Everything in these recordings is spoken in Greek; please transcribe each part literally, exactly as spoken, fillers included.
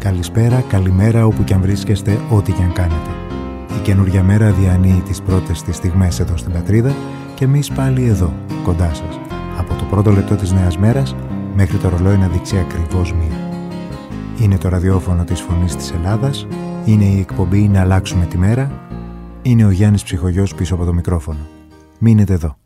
Καλησπέρα, καλημέρα όπου κι αν βρίσκεστε, ό,τι κι αν κάνετε. Η καινούργια μέρα διανύει τις πρώτες της στιγμές εδώ στην πατρίδα και εμείς πάλι εδώ, κοντά σας. Από το πρώτο λεπτό της νέας μέρας μέχρι το ρολόι να δείξει ακριβώς μία. Είναι το ραδιόφωνο της Φωνής της Ελλάδας, είναι η εκπομπή «Να αλλάξουμε τη μέρα», είναι ο Γιάννης Ψυχογιός πίσω από το μικρόφωνο. Μείνετε εδώ.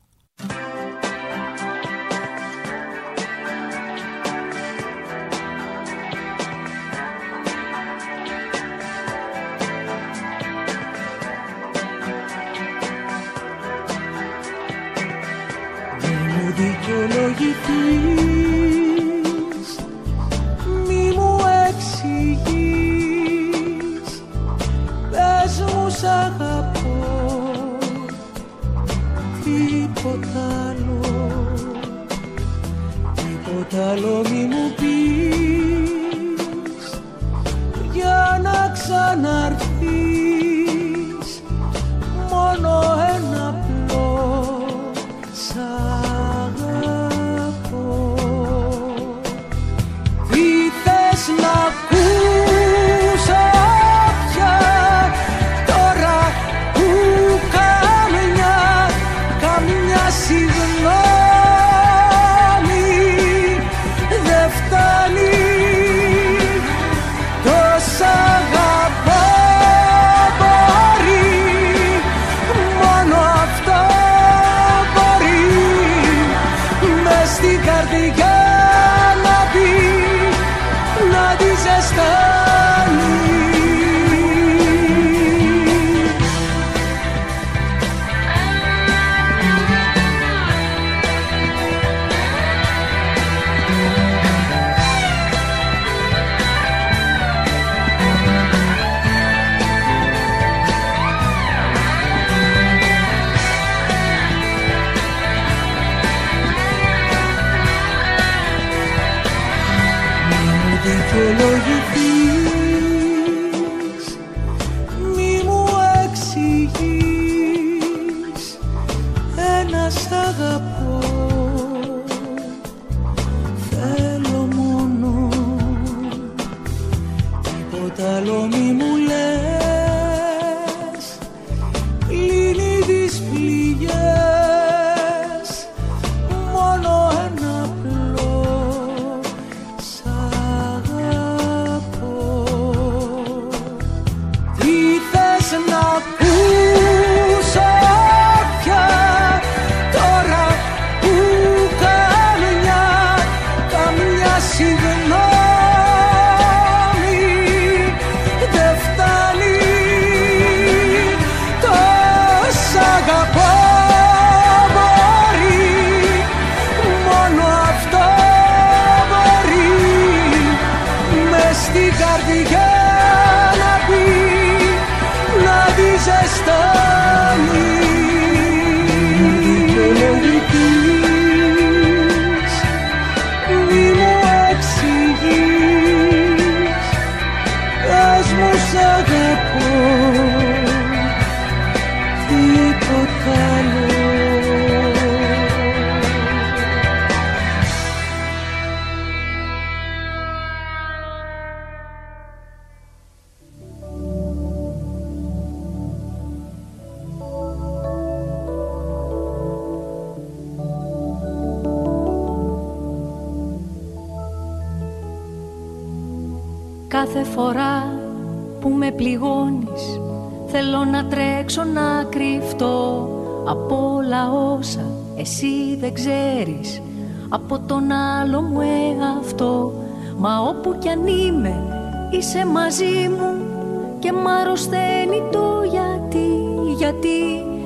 Κάθε φορά που με πληγώνεις θέλω να τρέξω να κρυφτώ από όλα όσα εσύ δεν ξέρεις από τον άλλο μου εαυτό. Μα όπου κι αν είμαι είσαι μαζί μου και μ' αρρωσταίνει το γιατί. Γιατί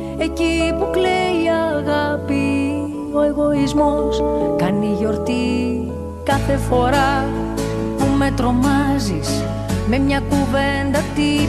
εκεί που κλαίει η αγάπη ο εγωισμός κάνει γιορτή. Κάθε φορά που με τρομάζεις με μια κουβέντα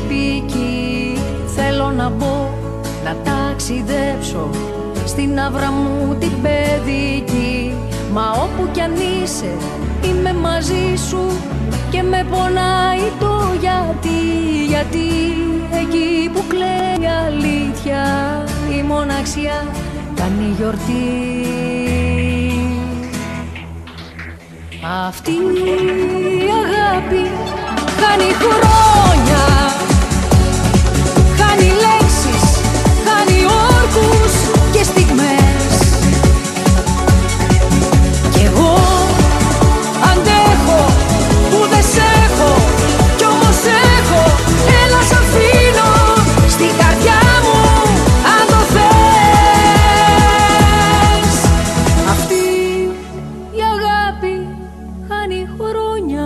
τυπική θέλω να μπω να ταξιδέψω στην άβρα μου την παιδική. Μα όπου κι αν είσαι είμαι μαζί σου και με πονάει το γιατί. Γιατί εκεί που κλαίει η αλήθεια η μοναξιά κάνει γιορτή. Αυτή η αγάπη χάνει χρόνια, χάνει λέξεις, χάνει όρκους και στιγμές. Κι εγώ αντέχω που δεν σ' έχω, κι όμως έχω. Έλα σ' αφήνω στην καρδιά μου αν το θες. Αυτή η αγάπη χάνει χρόνια.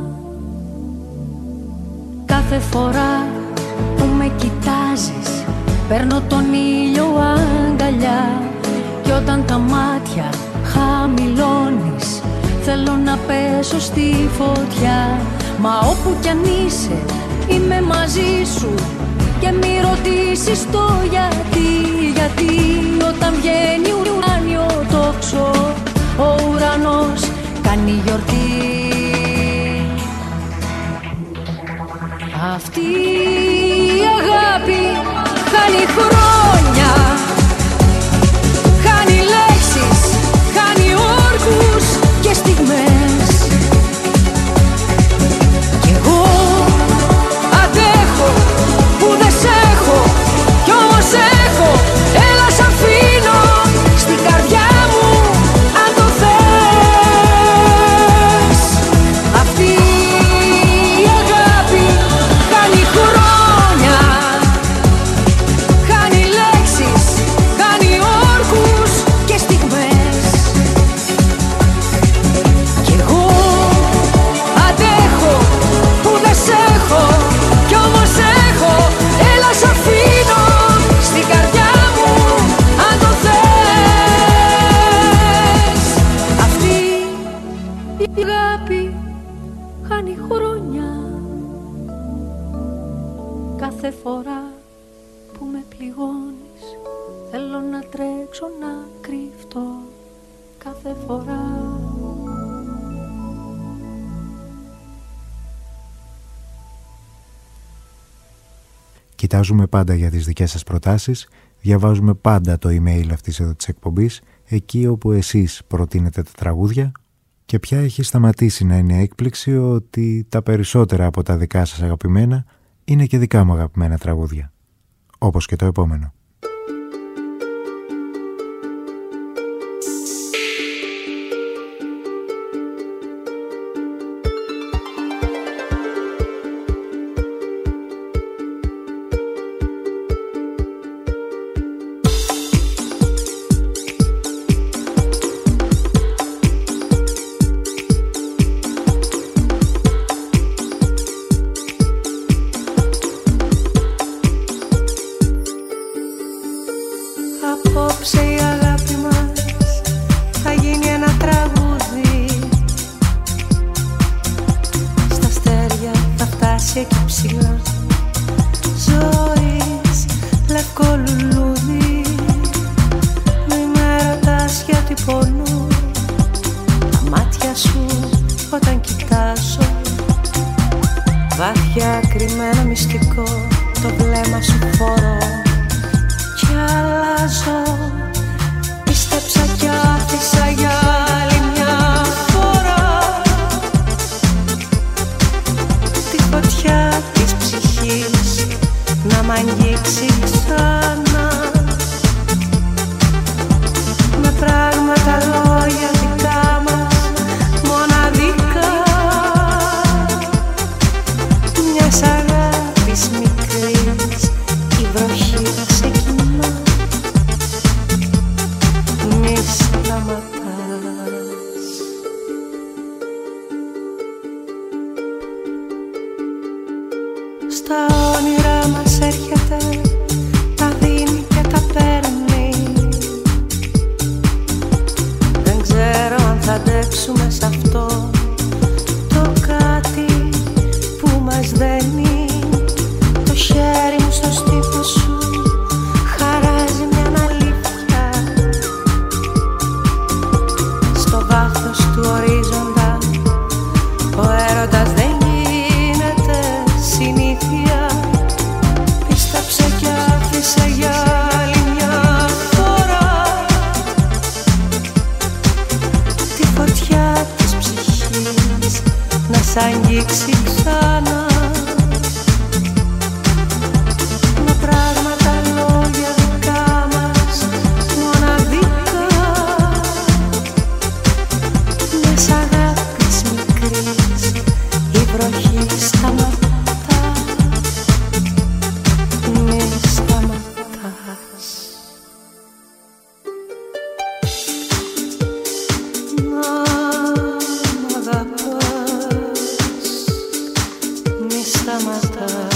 Κάθε φορά που με κοιτάζεις παίρνω τον ήλιο αγκαλιά. Κι όταν τα μάτια χαμηλώνεις θέλω να πέσω στη φωτιά. Μα όπου κι αν είσαι είμαι μαζί σου και μη ρωτήσεις το γιατί. Γιατί όταν βγαίνει ουράνιο τόξο ο ουρανός κάνει γιορτή. Αυτή η αγάπη χάνει χρόνια, χάνει λέξεις, χάνει όρκους και στιγμές. Κι εγώ αντέχω που δεν σ' έχω, κι όμως έχω. Έλα σ' αφήνω στην καρδιά μου αν το θες. Αυτή η αγάπη χάνει χρόνια, χάνει λέξεις, χάνει όρκους και στιγμές. Κι εγώ αντέχω που δεν σ' έχω, κι όμως έχω. Έλα σ' αφήνω στην καρδιά μου αν το θες. Αυτή η αγάπη χάνει χρόνια. Κάθε φορά που με πληγώνεις θέλω να τρέξω να κρυφτώ. Κάθε φορά. Κοιτάζουμε πάντα για τις δικές σας προτάσεις, διαβάζουμε πάντα το email αυτής εδώ της εκπομπής, εκεί όπου εσείς προτείνετε τα τραγούδια, και πια έχει σταματήσει να είναι έκπληξη ότι τα περισσότερα από τα δικά σας αγαπημένα είναι και δικά μου αγαπημένα τραγούδια. Όπως και το επόμενο. Απόψε η αγάπη μας θα γίνει ένα τραγούδι. Στα αστέρια θα φτάσει εκεί ψηλά. Ζωής λευκό λουλούδι. Μη με ρωτάς γιατί πονώ τα μάτια σου όταν κοιτάζω. Βάθια κρυμμένο μυστικό το βλέμμα σου φορώ. Κι αλλάζω, πίστεψα κι άφησα για άλλη μια φορά τη φωτιά της ψυχής να μ' αγγίξει ξανά. Με πράγματα λόγια δικά μας μοναδικά, μιας αγάπης μικρής η βροχή ξεκινά. Μη σταματάς. Στα όνειρά μας έρχεται, τα δίνει και τα παίρνει. Δεν ξέρω αν θα αντέξουμε σ' αυτό το κάτι που μας δένει. Το χέρι μου στο στήθος σου χαράζει μια αλήθεια. Στο βάθος του ορίζοντα ο έρωτας δεν γίνεται συνήθεια. να σ' αγγίξει ξανά. Με πράγματα λόγια δικά μας μοναδικά, μιας αγάπης μικρής η βροχή σταματά. Μη σταματάς να μ' αγαπάς, μη σταματάς.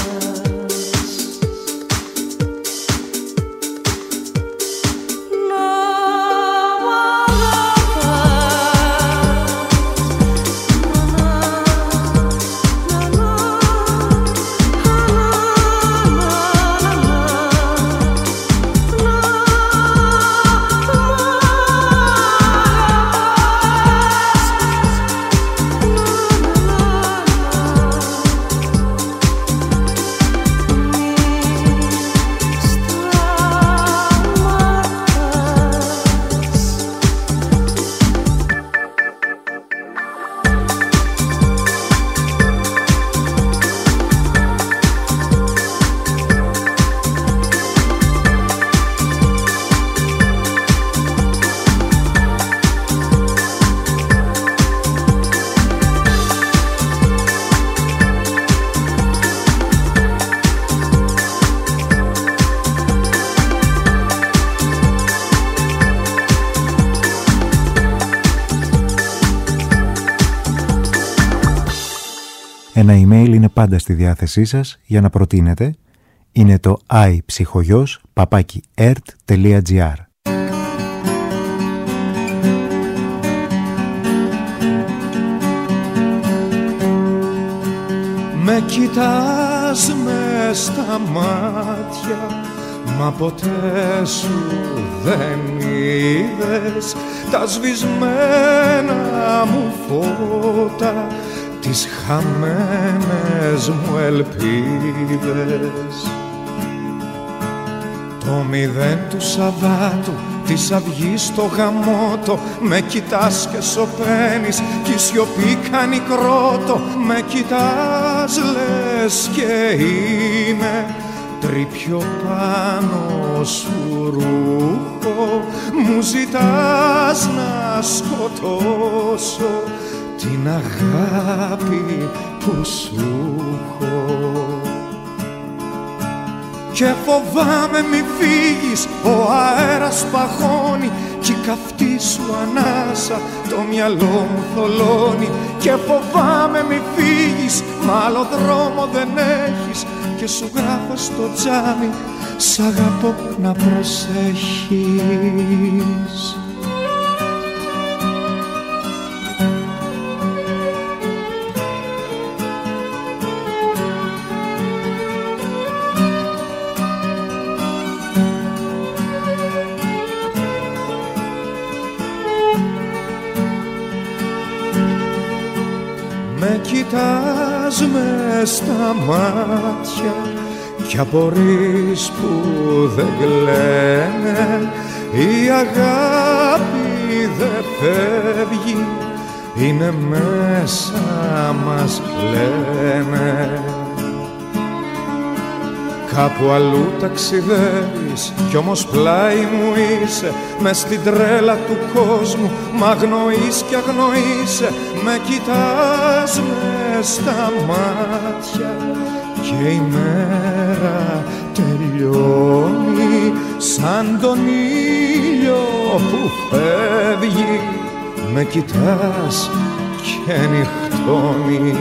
Ένα email είναι πάντα στη διάθεσή σας για να προτείνετε. Είναι το iPsychogos παπάκι ερτ τελεία τζι άρ. Με κοιτάς μες στα μάτια, μα ποτέ σου δεν είδες τα σβησμένα μου φώτα, τις χαμένες μου ελπίδες. Το μηδέν του Σαββάτου της αυγής στο γαμότο, με κοιτάς και σωπαίνεις κι η σιωπή κάνει κρότο. Με κοιτάς λες και είμαι τρίπιο πάνω σου ρούχο, μου ζητάς να σκοτώσω την αγάπη που σου έχω. Και φοβάμαι μη φύγεις, ο αέρας παγώνει κι η καυτή σου ανάσα το μυαλό μου θολώνει. Και φοβάμαι μη φύγεις, μα άλλο δρόμο δεν έχεις, και σου γράφω στο τζάμι σ' αγαπώ να προσέχεις. Με κοιτάς μες στα μάτια κι απορείς που δεν κλαίνε. Η αγάπη δεν φεύγει, είναι μέσα μας λένε. Κάπου αλλού ταξιδεύεις κι όμως πλάι μου είσαι, μες στην τρέλα του κόσμου μ' αγνοείς κι αγνοείσαι. Με κοιτάς μες στα μάτια και η μέρα τελειώνει σαν τον ήλιο που φεύγει. Με κοιτάς και νυχτώνει.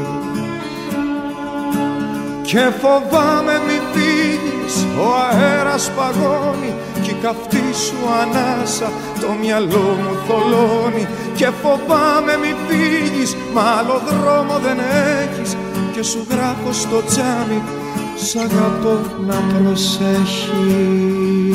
Και φοβάμαι μη φύγεις, ο αέρας παγώνει κι η καυτή σου ανάσα το μυαλό μου θολώνει. Και φοβάμαι μη φύγεις, μα άλλο δρόμο δεν έχεις, και σου γράφω στο τζάμι σ' αγαπώ να προσέχεις.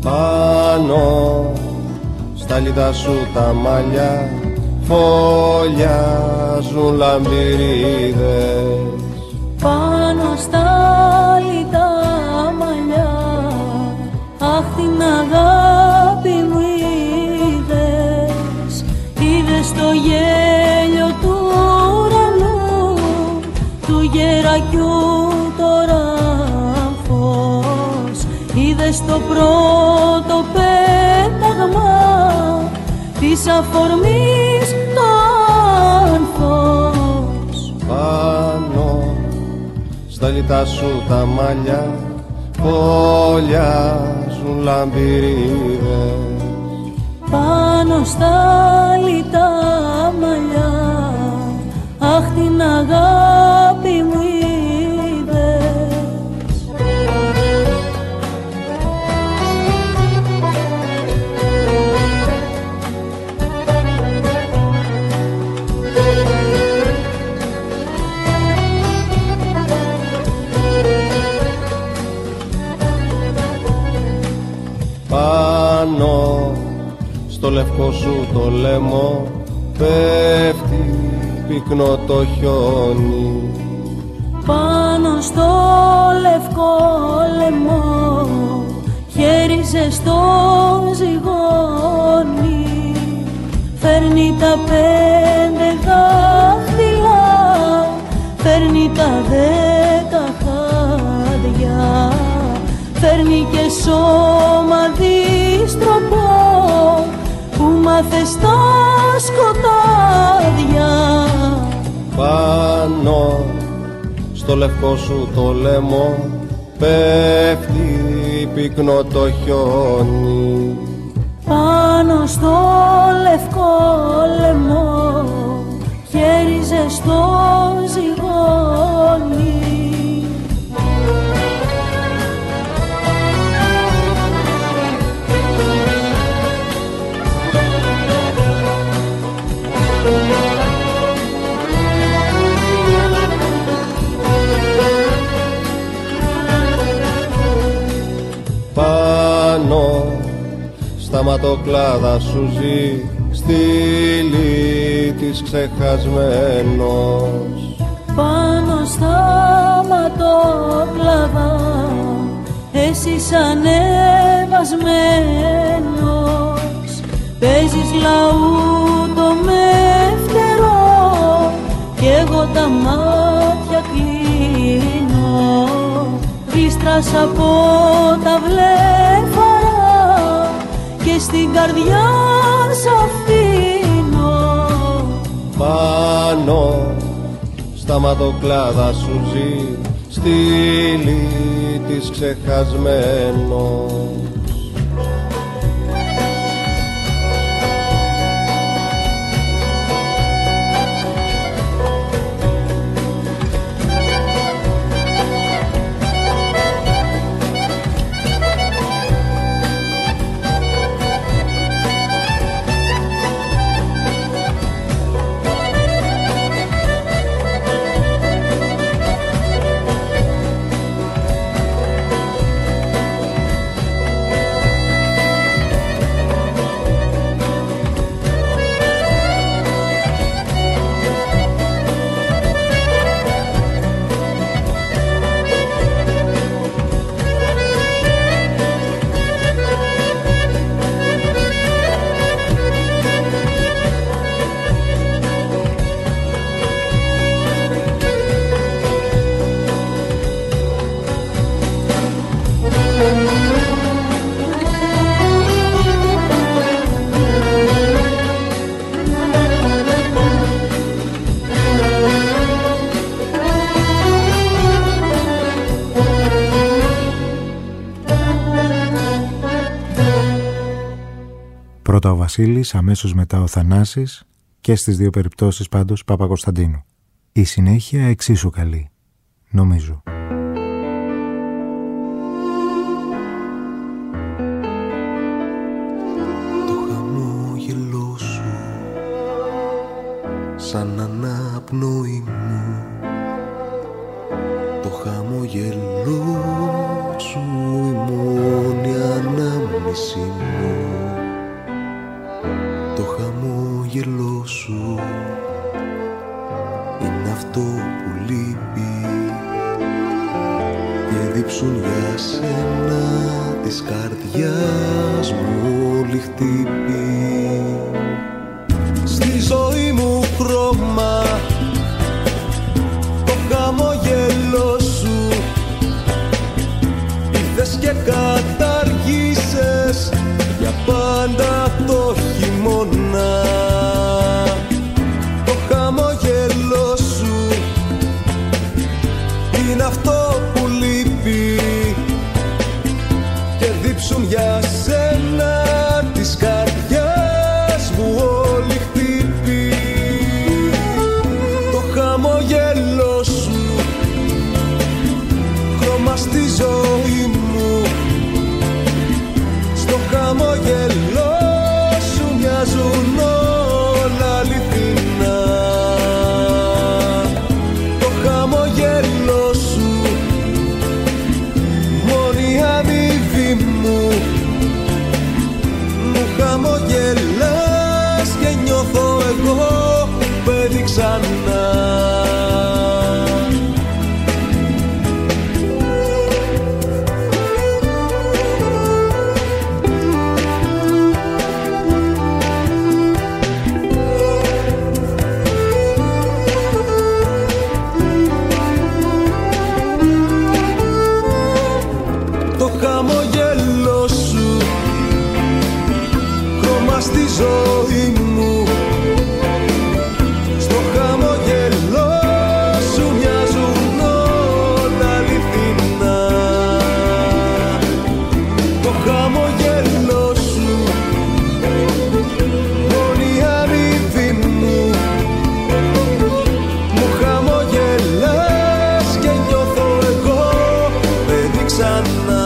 Πάνω στα λιτά σου τα μαλλιά φωλιάζουν λαμπυρίδες. Πάνω στα λιτά μαλλιά, αχ την αγάπη μου είδες. Είδες το γέλιο του ουρανού, του γερακιού το ράφος. Είδες το πρώτο πέταγμα της αφορμής το άνθος. Πάνω στα λιτά σου τα μαλλιά φωλιάζουν λαμπυρίδες. Πάνω στα λιτά μαλλιά, αχ την αγάπη μου είδες. Πάνω στο λευκό σου το λαιμό πέφτει πυκνό το χιόνι. Πάνω στο λευκό λαιμό χέρι ζεστό ζυγώνει. Φέρνει τα πέντε δάχτυλα, φέρνει τα δέκα χάδια, φέρνει και σώμα δίστροπο που μάθε στα σκοτάδια. Πάνω στο λευκό σου το λαιμό πέφτει πυκνό το χιόνι. Πάνω στο λευκό λαιμό χέρι ζεστό ζυγώνει. Πάνω στα ματοκλάδα σου ζει στήλη της ξεχασμένος. Πάνω στα ματοκλάδα εσύ ανεβασμένος, παίζεις λαούτο με φτερό κι εγώ τα μάτια κλείνω. Βίστρας από τα βλέφαρα και στην καρδιά σ' αφήνω. Πάνω στα ματοκλάδα σου ζει στήλη της ξεχασμένος. Πρώτα ο Βασίλης, αμέσως μετά ο Θανάσης και στις δύο περιπτώσεις πάντως Παπακοσταντίνου. Η συνέχεια εξίσου καλή, νομίζω. Το χαμόγελό σου σαν αναπνοή μου, το χαμόγελό σου η μόνη ανάμνηση δίψουν για σένα της καρδιάς μου όλη χτύπη. Στη ζωή μου χρώμα το χαμόγελό σου ήρθες και καταργήσες για πάντα το χειμώνα. Το χαμόγελό σου είναι αυτό που λείπει και δίψουν για σένα της καρδιάς μου όλη χτύπη. Το χαμόγελό σου χρώμα στη ζωή μου, στο χαμόγελό σου μοιάζουν όλα αληθινά. Το χαμόγελό σου μόνη αμοιβή μου, μου χαμογελάς και νιώθω εγώ παιδί ξανά. Στη ζωή μου, στο χαμόγελό σου μοιάζουν όλα αληθινά. Το χαμόγελό σου μόνη αμοιβή μου, μου χαμογελάς και νιώθω εγώ παιδί ξανά.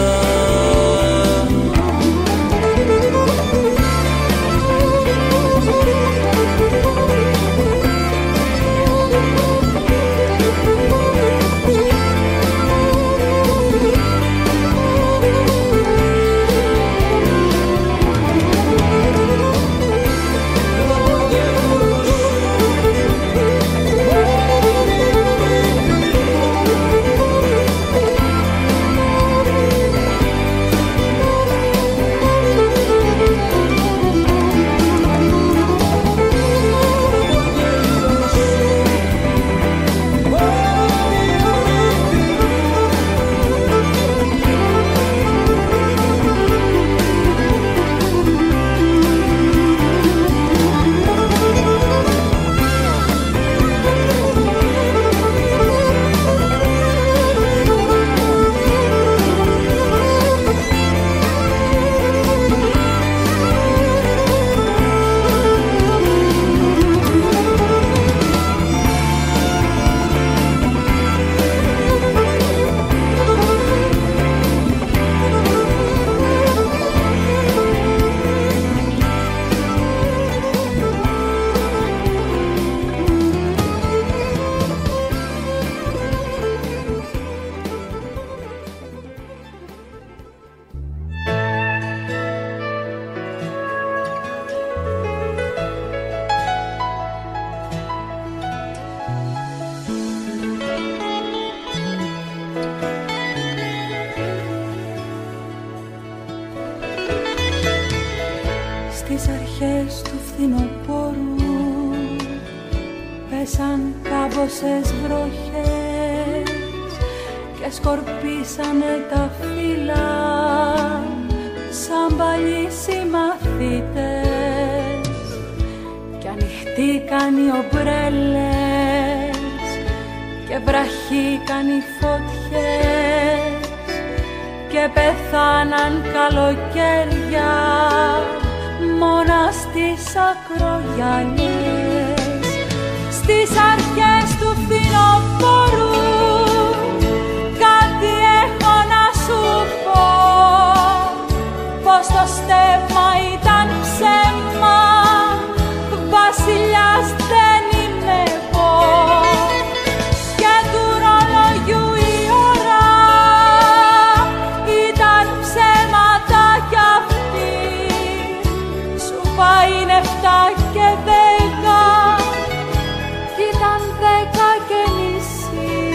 Στις αρχές του φθινοπόρου πέσαν κάμποσες βροχές και σκορπίσανε τα φύλλα σαν παλιοί συμμαθήτες κι ανοιχτήκαν οι ομπρέλες και βραχήκαν οι φωτιές και πεθάναν καλοκαίρια μόνα στις ακρογιαλιές. Στις αρχές του φθινοπόρου κάτι έχω να σου πω, πως το στέμμα ήταν ψέμα, βασιλιάς δεν είμαι εγώ και του ρολογιού η ώρα ήταν ψέματα κι αυτή. Σου πάει εφτά και δέκα κι ήταν δέκα και νησί.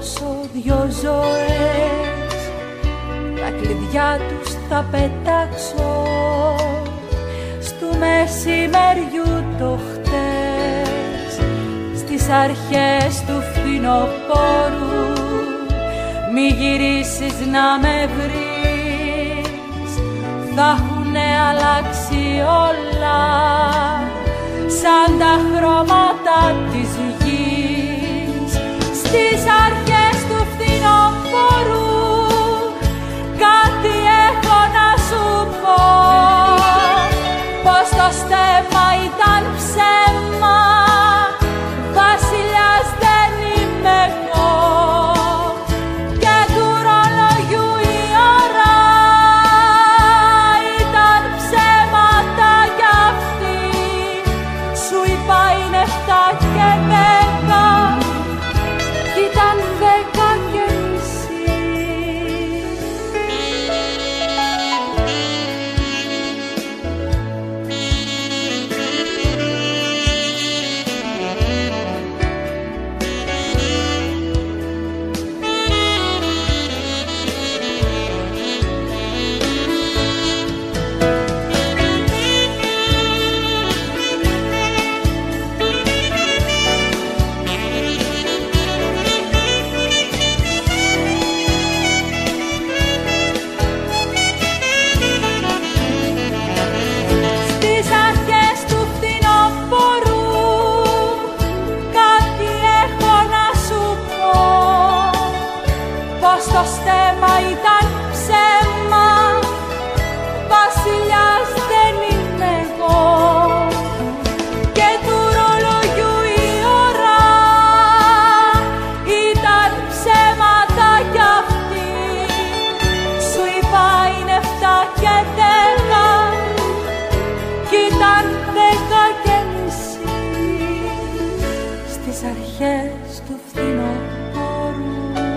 δώσω δυο ζωές, τα κλειδιά τους θα πετάξω στου μεσημεριού το χτες, στις αρχές του φθινοπόρου. Μη γυρίσεις να με βρεις, θα έχουνε αλλάξει όλα σαν τα χρώματα της γης. Στις αρχές του φθινοπόρου κάτι έχω να σου πω, πως το στέμμα ήταν ψέμα, βασιλιάς δεν είμαι εγώ. Και του ρολογιού η ώρα ήταν ψέματα κι αυτή. Σου είπα είναι εφτά και δέκα, κι ήταν δέκα και μισή. Το στέμμα ήταν ψέμα, βασιλιάς δεν είμαι εγώ. Και του ρολογιού η ώρα ήταν ψέματα κι αυτή. Σου είπα είναι εφτά και δέκα, κι ήταν δέκα και μισή. Στις αρχές του φθινοπόρου.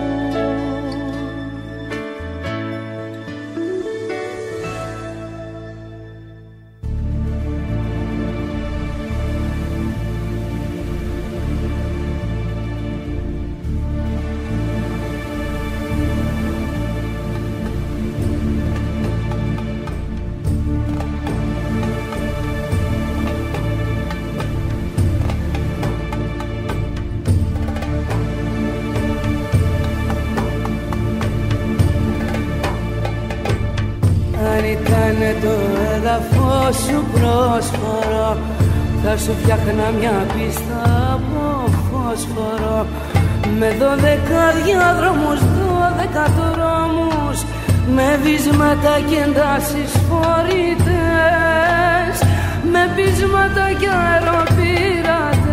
Ήτανε το έδαφος σου πρόσφορο, θα σου φτιάχνα μια πίστα από φόσφορο, με δώδεκα διάδρομους, δώδεκα δρόμους, με βίσματα και εντάσεις φορητές, με πείσματα και αεροπειρατές.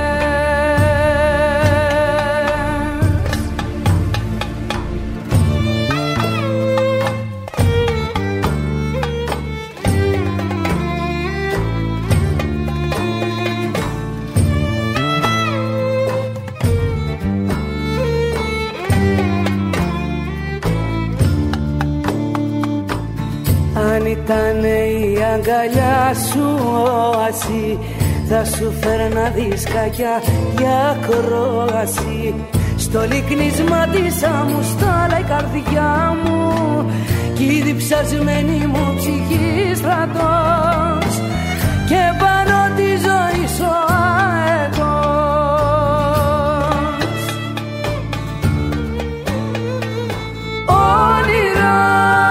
Αν ήτανε η αγκαλιά σου όαση, θα σου φέρνα δισκάκια για κρόαση. Στο λυκνίσμα της άμμου στάλα η καρδιά μου, κι η διψασμένη μου ψυχή στρατός, και πάνω τη ζωή σου αετός. Όνειρα,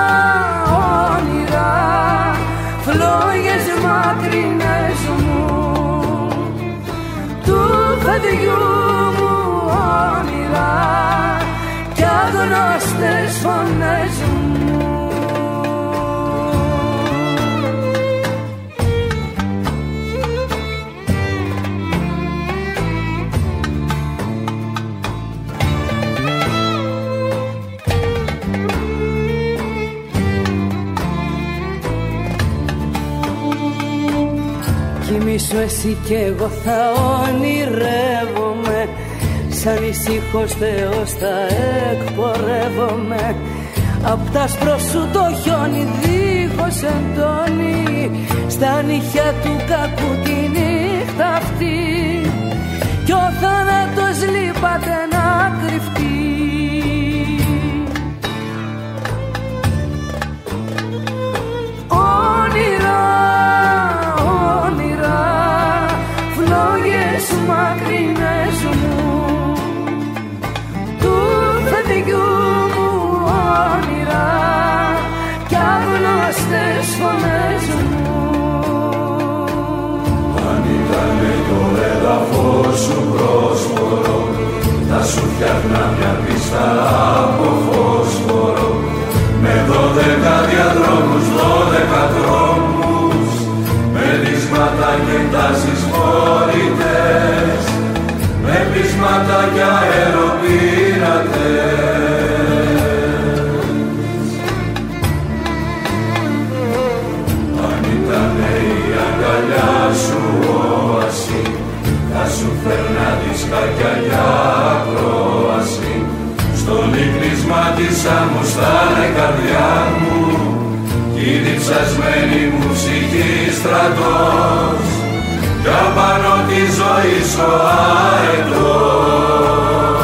φλόγες μακρινές μου, του παιδιού μου όνειρα κι αγνώστες φωνές μου. Κοιμήσου εσύ κι εγώ θα ονειρεύομαι, σαν ησύχος Θεός θα εκπορεύομαι. Απ' τ' άσπρο σου το χιόνι δίχως εντόνι, στα νύχια του κακού τη νύχτα αυτή, κι ο θάνατος λείπατε να κρυφτεί. σου πρόσφορο, θα σου φτιάχνα μια πίστα από φόσφορο, με δώδεκα διαδρόμους, δώδεκα δρόμους, με πείσματα και τάσεις φορητές, με πείσματα και αεροπειρατές. Αν ήτανε η αγκαλιά σου όαση, θα σου φέρνα δισκάκια για ακρόαση, στο λύκνισμα της άμμουστανε καρδιά μου, κι η διψασμένη μου ψυχή στρατός, κι απάνω τη ζωή σου αετός.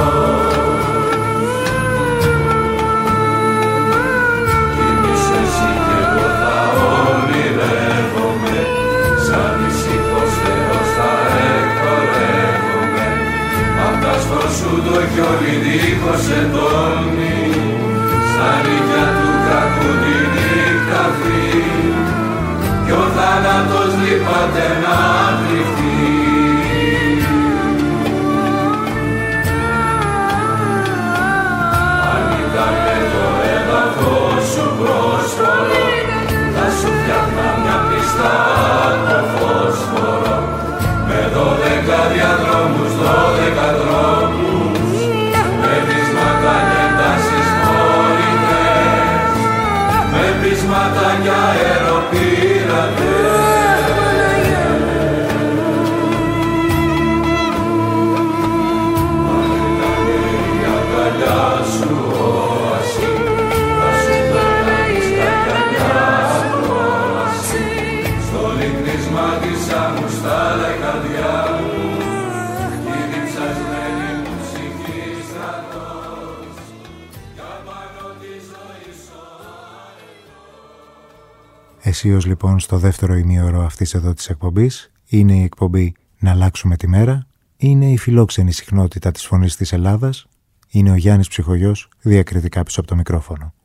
Κοιμήσου εσύ κι εγώ θα ονειρεύομαι, σαν ησυχός Θεός θα εκπορεύομαι, απ' τα σου το χιόνι δίχως εντόλμη, στα νύχια του κακού τη νύχτα φύγει, κι ο θάνατος λείπατε να κρυφτεί. Αν ήτανε το έδαφος σου πρόσφορο, θα σου φτιάχνα μια πίστα από φόσφορο, με δώδεκα διαδρόμους, δώδεκα δρόμους, με πείσματα και τάσεις φορητές, με πείσματα και αεροπειρατές. Αν ήτανε η αγκαλιά σου όαση, θα σου φέρνα δισκάκια για ακρόαση, στο λύκνισμα της άμμουστανε καρδιά μου, η διψασμένη μου ψυχή στρατός, κι απάνω τη ζωή σου αετός. Αισίως λοιπόν στο δεύτερο ημίωρο αυτής εδώ της εκπομπής είναι η εκπομπή «Να αλλάξουμε τη μέρα», είναι η φιλόξενη συχνότητα της Φωνής της Ελλάδας, είναι ο Γιάννης Ψυχογιός διακριτικά πίσω από το μικρόφωνο.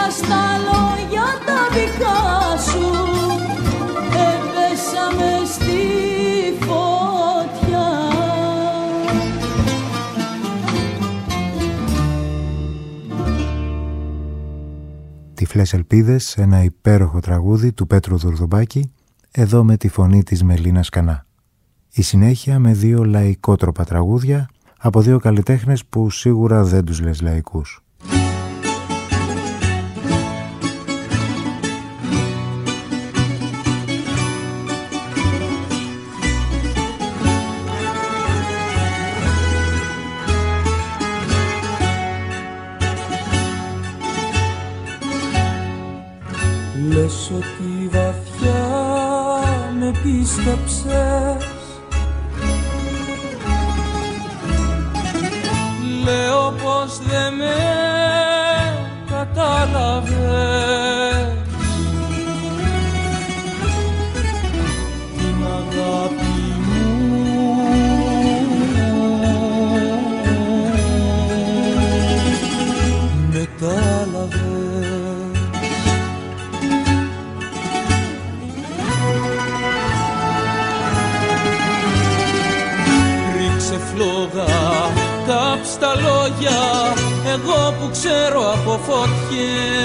στα λόγια τα δικά σου έπεσαμε στη φωτιά. Τυφλές ελπίδες, ένα υπέροχο τραγούδι του Πέτρου Δουρδουμπάκη, εδώ με τη φωνή της Μελίνας Κανά. Η συνέχεια με δύο λαϊκότροπα τραγούδια από δύο καλλιτέχνες που σίγουρα δεν τους λες λαϊκούς. Λες ότι βαθιά με πίστεψες, λέω πως δεν με κατάλαβες. Την αγάπη μου μετάλαβες. Φλόγα, κάψ' τα λόγια, εγώ που ξέρω από φωτιές.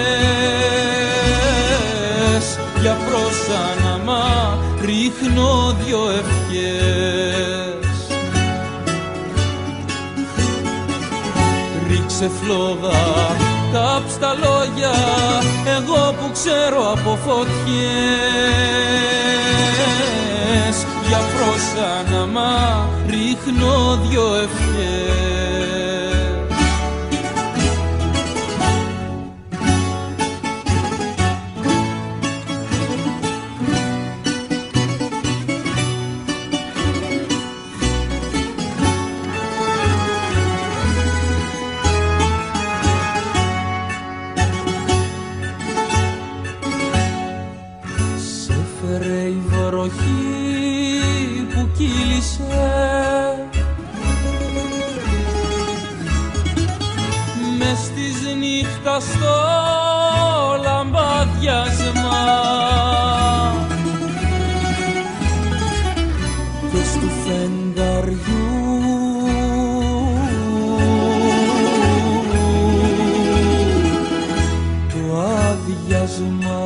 Για πρόσαναμα ρίχνω δυο ευχές. Ρίξε φλόγα, κάψ' τα λόγια, εγώ που ξέρω από φωτιές. Για πρόσαναμα ρίχνω δυο ευχές. Σε φέρε η βροχή που κύλησε μες της νύχτας στο λαμπάδιασμα και στου φεγγαριού το άδειασμα.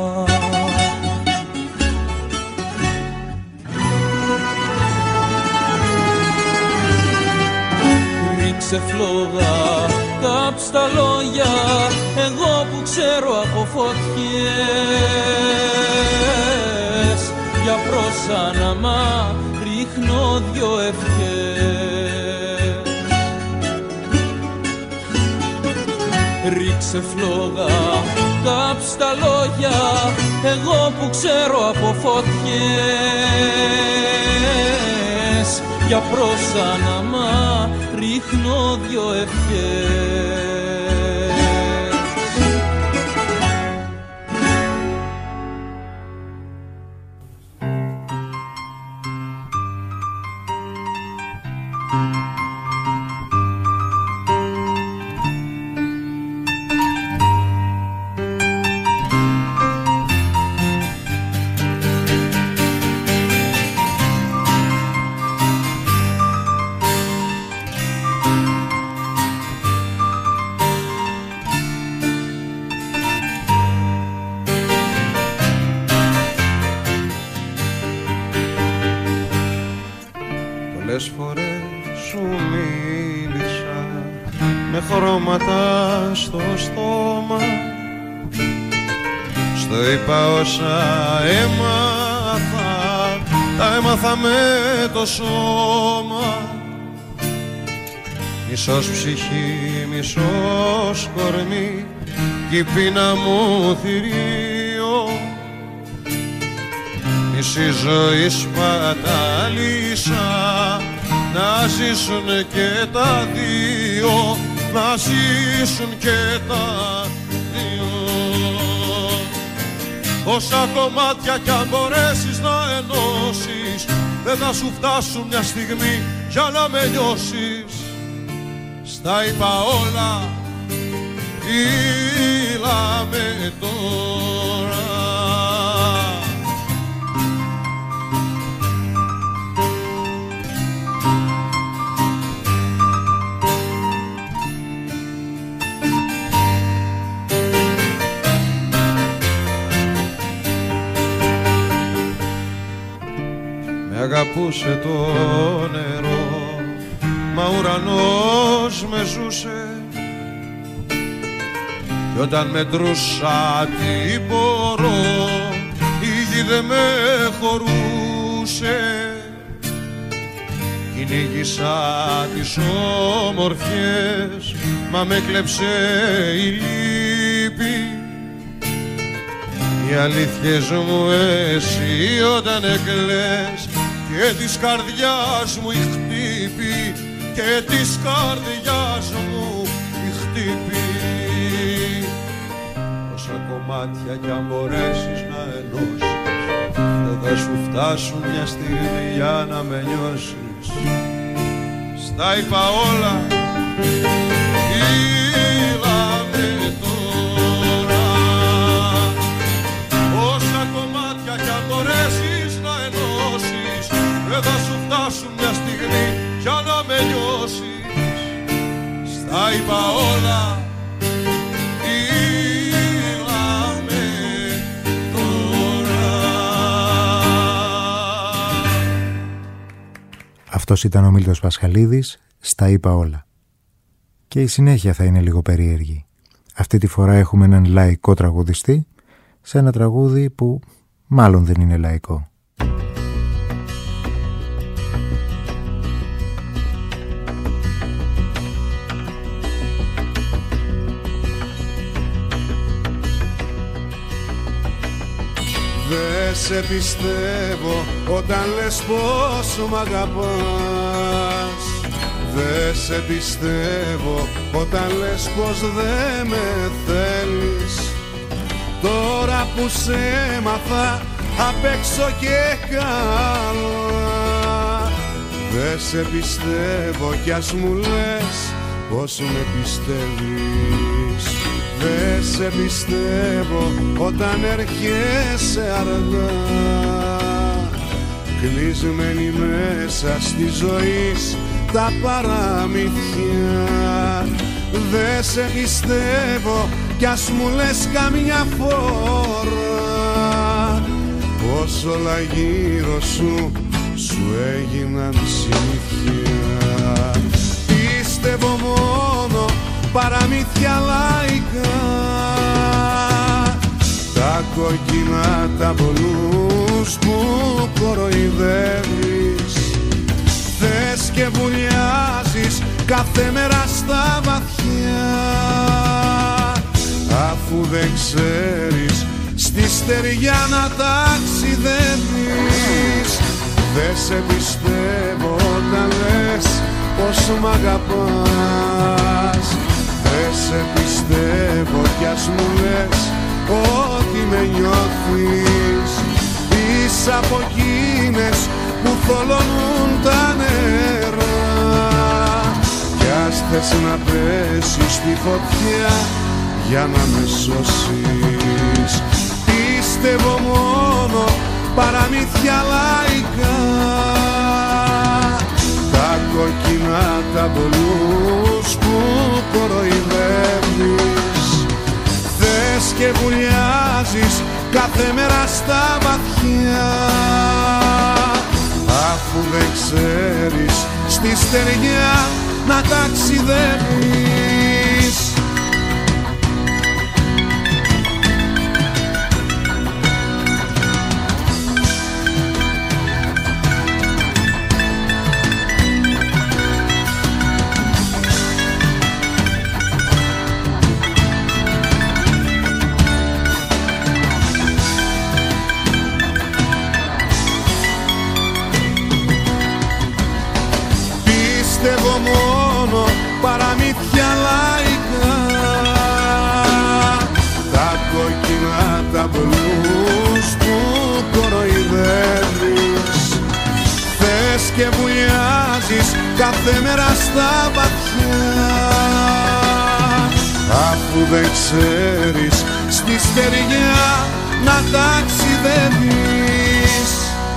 Σε φλόγα, κάψ' τα λόγια, εγώ που ξέρω από φωτιές. Για πρόσαναμα ρίχνω δυο ευχές. Ρίξε φλόγα, κάψ' τα λόγια, εγώ που ξέρω από φωτιές. Για πρόσαναμα ρίχνω δυο ευχές. Πολλές φορές σου μίλησα με χρώματα στο στόμα. Στο είπα όσα έμαθα, τα έμαθα με το σώμα. Μισός ψυχή, μισός κορμί κι η πείνα μου θηρίο. Μισή ζωή σπατάλησα να ζήσουν και τα δύο, να ζήσουν και τα δύο. Όσα κομμάτια κι αν μπορέσεις να ενώσεις, δεν θα σου φτάσουν μια στιγμή για να με νιώσεις. Στα είπα όλα, Φίλα με τώρα. Με αγαπούσε το νερό, μα ουρανός με ζούσε. Κι όταν μετρούσα την πορώ, η γη δε με χωρούσε. Κυνήγησα τις όμορφιες, μα με κλέψε η λύπη. Οι αλήθειες μου εσύ όταν εκλαις, και της καρδιάς μου η χτύπη, και της καρδιάς μου η χτύπη. Όσα κομμάτια κι αν μπορέσεις να ενώσεις, δεν θα σου φτάσουν μια στιγμή για να με νιώσεις. Στα είπα όλα, φίλα με τώρα. Όσα κομμάτια κι αν μπορέσεις να ενώσεις, δεν θα σου φτάσουν μια στιγμή για να με νιώσεις. Στα είπα όλα, φίλα με τώρα. Αυτός ήταν ο Μίλτος Πασχαλίδης, στα είπα όλα. Και η συνέχεια θα είναι λίγο περίεργη. Αυτή τη φορά έχουμε έναν λαϊκό τραγουδιστή σε ένα τραγούδι που μάλλον δεν είναι λαϊκό. Δε σε πιστεύω όταν λες πως μ' αγαπάς. Δε σε πιστεύω όταν λες πως δε με θέλεις. Τώρα που σε έμαθα απ' έξω και καλά, δε σε πιστεύω κι ας μου λες πως με πιστεύεις. Δε σε πιστεύω όταν έρχεσαι αργά, κλεισμένη μέσα στη ζωή τα παραμυθιά. Δε σε πιστεύω κι ας μου λες καμιά φορά πως όλα γύρω σου σου έγιναν συνήθεια. Πίστευω μόνο παραμύθια λαϊκά, τα κόκκινα τα πολλούς που κοροϊδεύεις. Θες και βουλιάζεις κάθε μέρα στα βαθιά, αφού δεν ξέρεις στη στεριά να ταξιδεύεις. Δε σε πιστεύω όταν λες πως μ' αγαπάς. Δε σε πιστεύω κι ας μου λες ότι με νιώθεις. Είσαι από εκείνες που θολώνουν τα νερά, κι ας θες να πέσεις στη φωτιά για να με σώσεις. Πίστευω μόνο παραμύθια λαϊκά, τα κόκκινα τα πολλούς που κοροϊδεύεις. Θες και βουλιάζεις κάθε μέρα στα βαθιά, αφού δεν ξέρεις στη στεριά να ταξιδεύεις. Πιστεύω μόνο παραμύθια λαϊκά, τα κόκκινα τα μπλούς που κοροϊδεύεις. Θες και βουλιάζεις κάθε μέρα στα βαθιά, αφού δεν ξέρεις στη στεριά να ταξιδεύεις.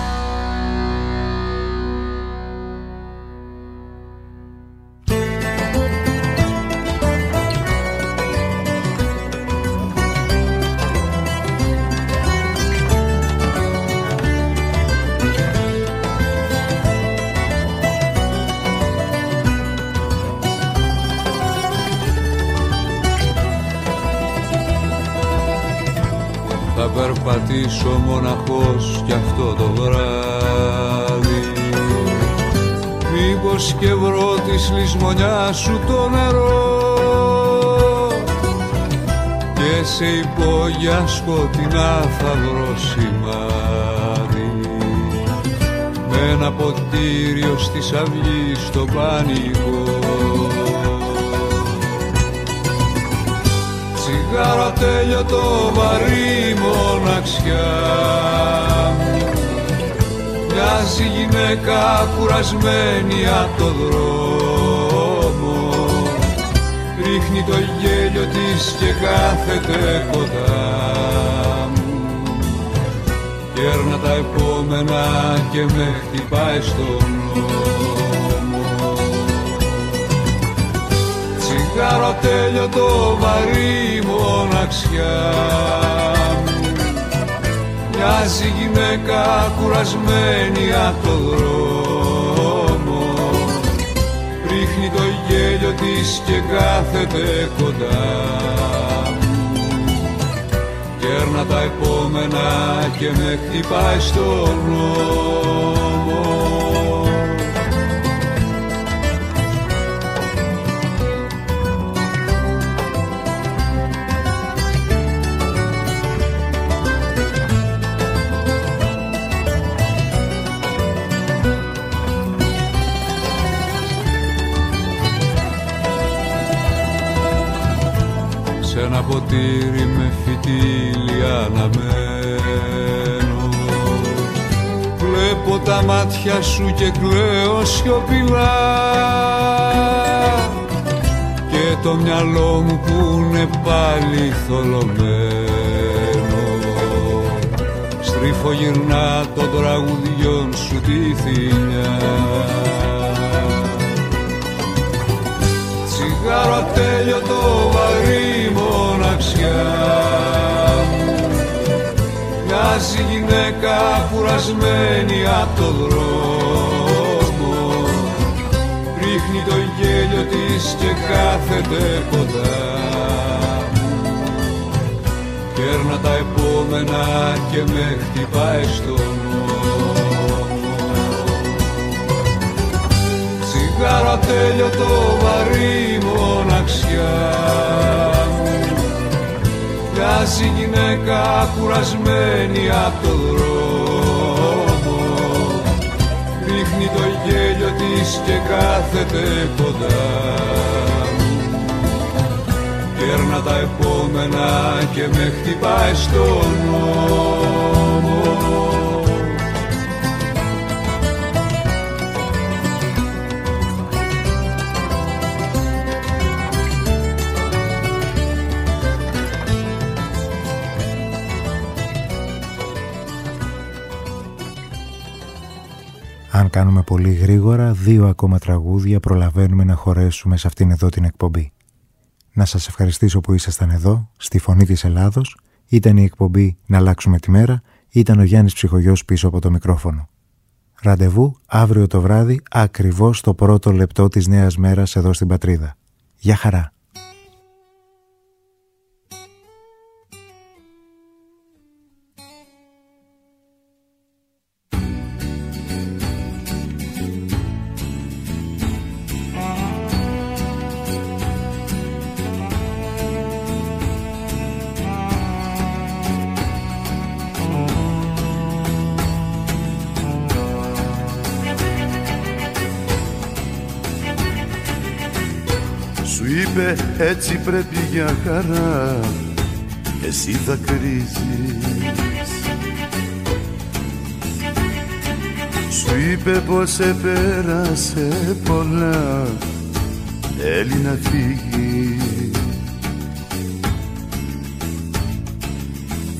Θα περπατήσω μοναχός κι αυτό το βράδυ, μήπως και βρω της λησμονιάς σου το νερό και σε υπόγεια σκοτεινά θα βρω σημάδι με ένα ποτήριο στις αυγής στο πανικό. Τσιγάρο τέλειωτο βαρύ μοναξιά, μοιάζει γυναίκα κουρασμένη απ' το δρόμο, ρίχνει το γέλιο της και κάθεται κοντά μου, κέρνα τα επόμενα και με χτυπάει στον νόμο. Τσιγάρο τέλειωτο βαρύ μοναξιά, μοιάζει γυναίκα κουρασμένη απ' το δρόμο, ρίχνει το γέλιο της και κάθεται κοντά μου, κέρνα τα επόμενα και με χτυπάει στον νόμο. Σ' ένα ποτήρι με φυτίλι αναμένω, βλέπω τα μάτια σου και κλαίω σιωπηλά και το μυαλό μου που είναι πάλι θολωμένο στρίφω γυρνά των τραγουδιών σου τη θηλιά. Τσιγάρο τέλειωτο βαρύ μοναξιά, μοιάζει γυναίκα κουρασμένη απ' το δρόμο, ρίχνει το γέλιο της και κάθεται κοντά μου, κέρνα τα επόμενα και με χτυπάει στον νόμο. Τσιγάρο τέλειωτο βαρύ μοναξιά, μοιάζει γυναίκα κουρασμένη απ' το δρόμο, ρίχνει το γέλιο της και κάθεται κοντά μου, κέρνα τα επόμενα και με χτυπάει στον νόμο. Αν κάνουμε πολύ γρήγορα, δύο ακόμα τραγούδια προλαβαίνουμε να χωρέσουμε σε αυτήν εδώ την εκπομπή. Να σας ευχαριστήσω που ήσασταν εδώ, στη Φωνή της Ελλάδος. Ήταν η εκπομπή «Να αλλάξουμε τη μέρα», ήταν ο Γιάννης Ψυχογιός πίσω από το μικρόφωνο. Ραντεβού αύριο το βράδυ, ακριβώς το πρώτο λεπτό της νέας μέρας εδώ στην Πατρίδα. Γεια χαρά! Είπε έτσι πρέπει για χαρά, εσύ θα κρίζεις. Σου είπε πως επέρασε πολλά, θέλει να φύγει.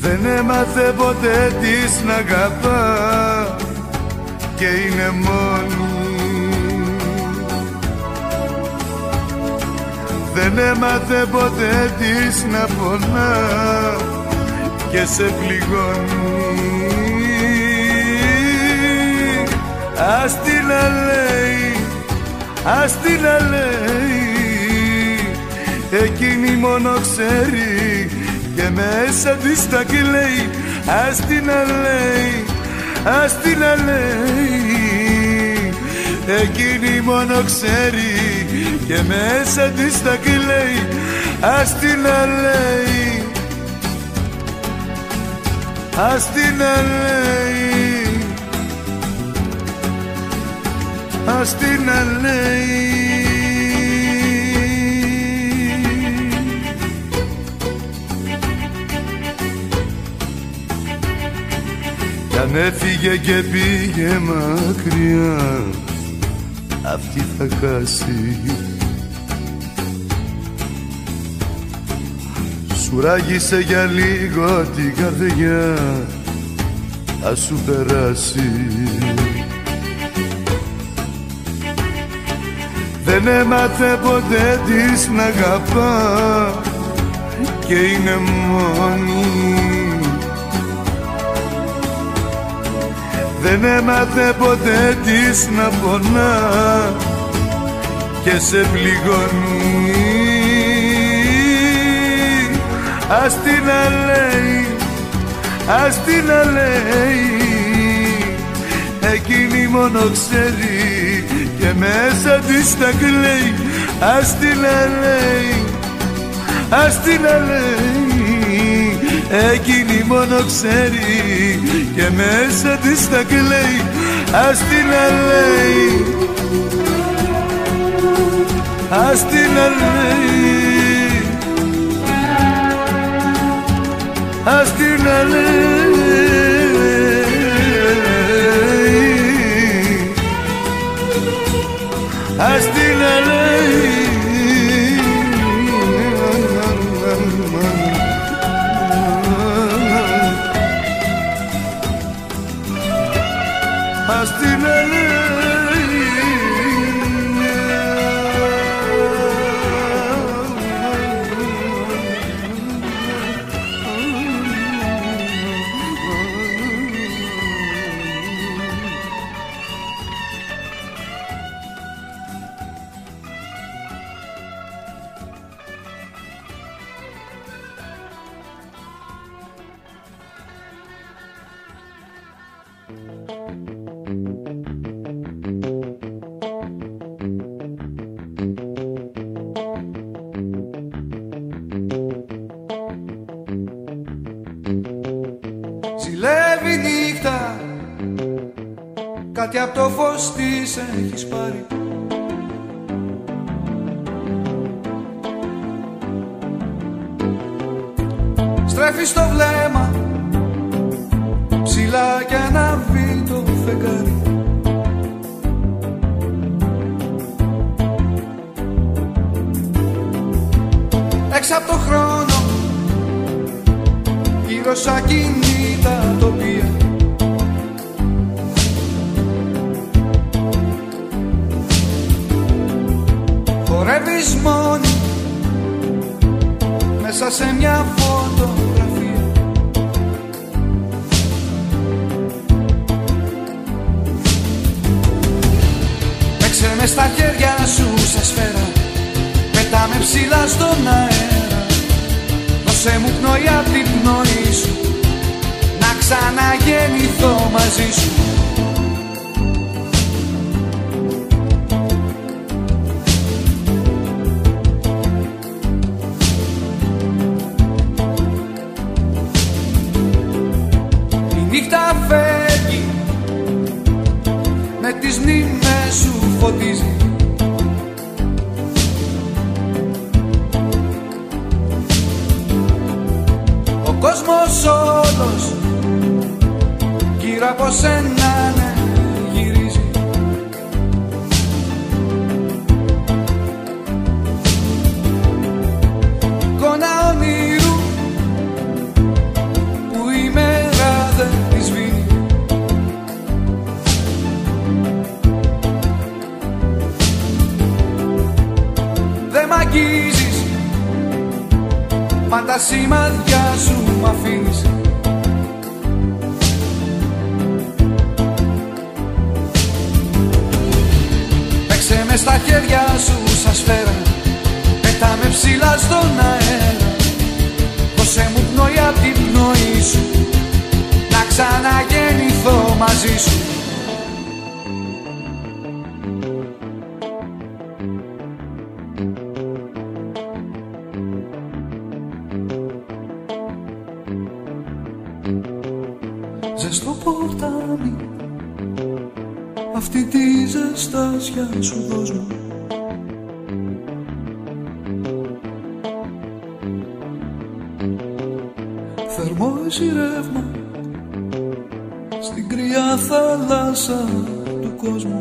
δεν έμαθε ποτέ της να αγαπά και είναι μόνη. Δεν έμαθε ποτέ της να πονά και σε πληγώνει. Ας την να λέει, ας την να λέει, εκείνη μόνο ξέρει και μέσα της τα κλαίει. Ας την να λέει, ας την να λέει, εκείνη μόνο ξέρει και μέσα της τα κλαίει. Ας την να λέει, ας την να λέει, ας την να λέει. Κι αν έφυγε και πήγε μακριά, αυτή θα χάσει. Σου ράγισε για λίγο την καρδιά, ας σου περάσει. Δεν έμαθε ποτέ της να αγαπά και είναι μόνη. Δεν έμαθε ποτέ της να πονά και σε πληγώνει. Ας την να λέει, ας την να λέει, εκείνη μόνο ξέρει και μέσα της τα κλαίει. Ας την να λέει, ας την να λέει, εκείνη μόνο ξέρει και μέσα της τα κλαίει. Ας την να λέει, ας την να λέει, ας την να λέει, ας την να λέει. Ας την να λέει. Ζηλεύει νύχτα, κάτι απ' το φως της έχεις πάρει. Στρέφεις το βλέμμα ψηλά κι ανάβει το φεγγάρι. Έξω απ' το χρόνο, γύρω σ' ακίνητα τοπία. Χορεύεις μόνη μέσα σε μια φωτογραφία. Παίξε με στα χέρια σου σε σφαίρα, πέτα με ψηλά στον αέρα. Δώσε μου πνοή απ' την πνοή σου, να ξαναγεννηθώ μαζί σου. Η νύχτα φεύγει, με τις μνήμες σου φωτίζει. Ο κόσμος όλος γύρω από σένα ναι, γυρίζει. Εικόνα όνειρου που αγγίζεις, μα τα σημάδια σου μ' αφήνεις. Παίξε με στα χέρια σου σαν σφαίρα, πέτα με ψηλά στον αέρα. Δώσε μου πνοή απ' την πνοή σου, να ξαναγεννηθώ μαζί σου. Ζεστό ποτάμι, αυτή τη ζεστάσια σου δώσ' μου. Θερμό εσύ ρεύμα στην κρύα θάλασσα του κόσμου.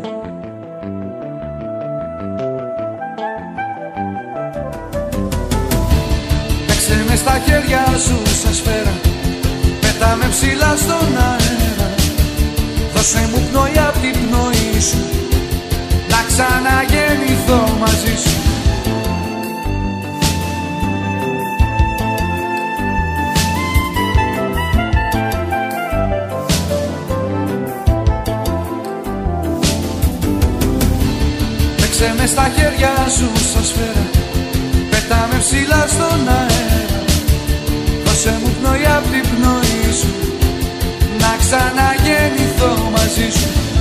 Παίξε με στα χέρια σου σαν σφαίρα, πέτα με ψηλά στον αέρα. Δώσε μου πνοή απ' την πνοή σου, να ξαναγεννηθώ μαζί σου. Παίξε με στα χέρια σου σαν σφαίρα, πέτα με ψηλά στον αέρα. Δώσε μου πνοή απ' την πνοή σου, να ξαναγεννηθώ μαζί σου.